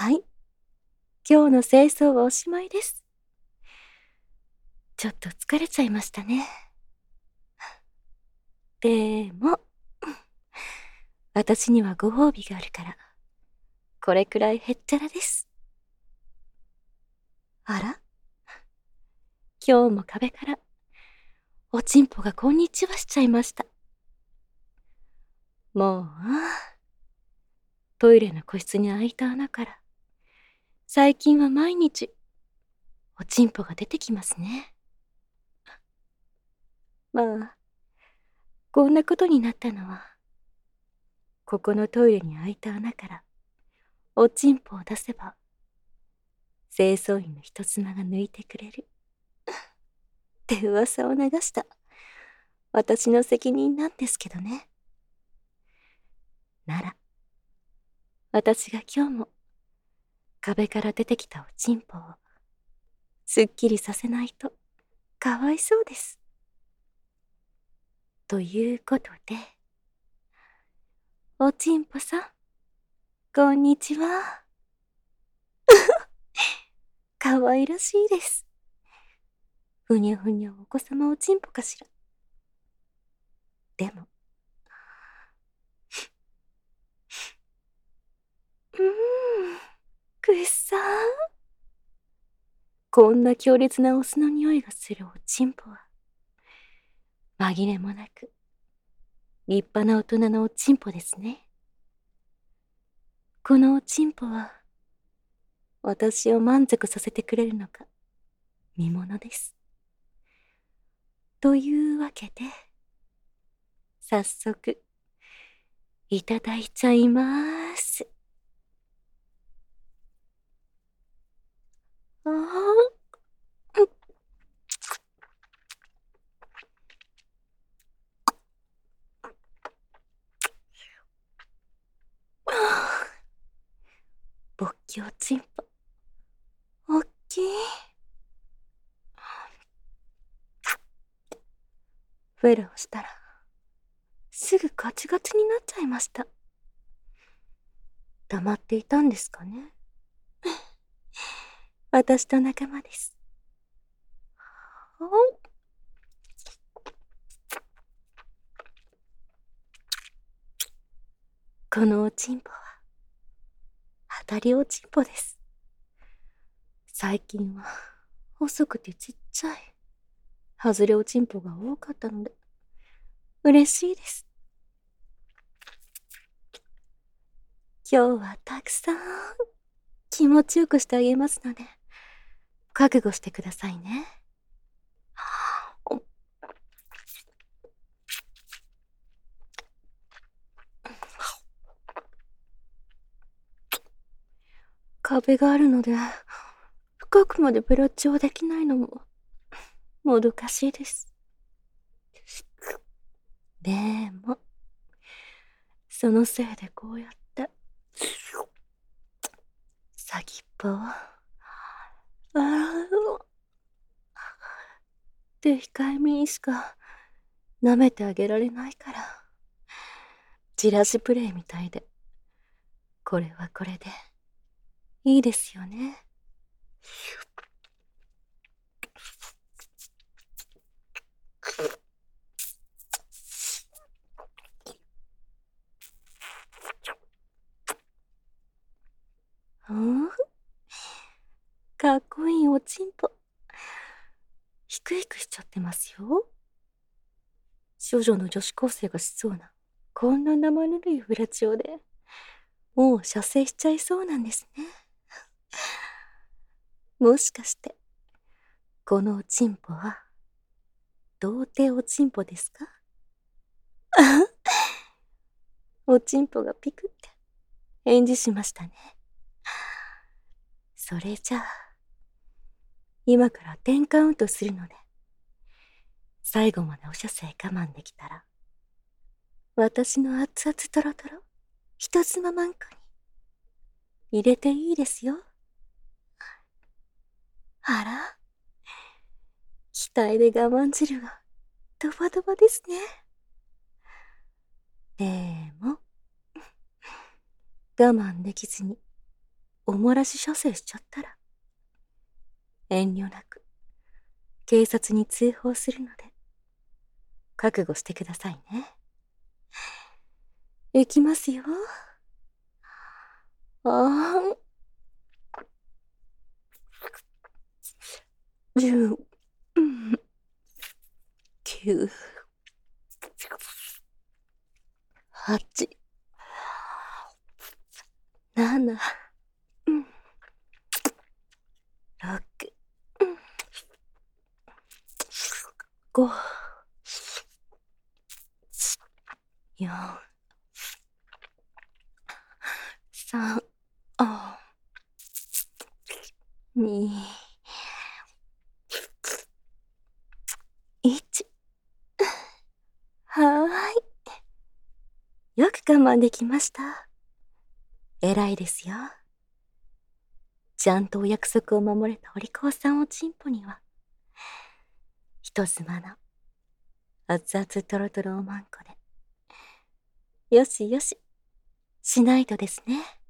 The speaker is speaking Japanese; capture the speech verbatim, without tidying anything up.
はい。今日の清掃はおしまいです。ちょっと疲れちゃいましたね。でも、私にはご褒美があるから、これくらいへっちゃらです。あら？今日も壁から、おちんぽがこんにちはしちゃいました。もう、トイレの個室に開いた穴から、最近は毎日、おちんぽが出てきますね。まあ、こんなことになったのは、ここのトイレに開いた穴から、おちんぽを出せば、清掃員の人妻が抜いてくれる。って噂を流した。私の責任なんですけどね。なら、私が今日も、壁から出てきたおちんぽを、すっきりさせないと、かわいそうです。ということで、おちんぽさん、こんにちは。かわいらしいです。ふにゃふにゃお子様おちんぽかしら。でも、うーん、くっさー。こんな強烈なお酢の匂いがするおちんぽは、紛れもなく、立派な大人のおちんぽですね。このおちんぽは、私を満足させてくれるのか、見ものです。というわけで、早速、いただいちゃいまーす。あー、うっぼっきおちんぽ、おっきい。フェラをしたら、すぐガチガチになっちゃいました。黙っていたんですかね。私と仲間です。このおちんぽは、当たりおちんぽです。最近は、細くてちっちゃい、外れおちんぽが多かったので、嬉しいです。今日はたくさん、気持ちよくしてあげますので、覚悟してくださいね。壁があるので、深くまでベロチョできないのも、もどかしいです。でも、そのせいでこうやって、先っぽを、ああ、で控えめにしか舐めてあげられないから、じらしプレイみたいで、これはこれで、いいですよね。うん？かっこいいおちんぽ。ひくひくしちゃってますよ。少女の女子高生がしそうな、こんな生ぬるいフラチオで、もう射精しちゃいそうなんですね。もしかして、このおちんぽは、童貞おちんぽですか？おちんぽがピクって返事しましたね。それじゃあ、今からテンカウントするので、最後までお射精我慢できたら、私の熱々トロトロ、人妻マンコに入れていいですよ。あら、期待で我慢汁がドバドバですね。でも、我慢できずに、 お漏らし処世しちゃったら、遠慮なく警察に通報するので、覚悟してくださいね。行きますよ。ああ。十、九、八、七、六、五、四、三、あ、二、一。はーい。よく我慢できました。偉いですよ。ちゃんとお約束を守れたお利口さんおちんぽには、人妻の熱々トロトロおまんこで。よしよし、しないとですね。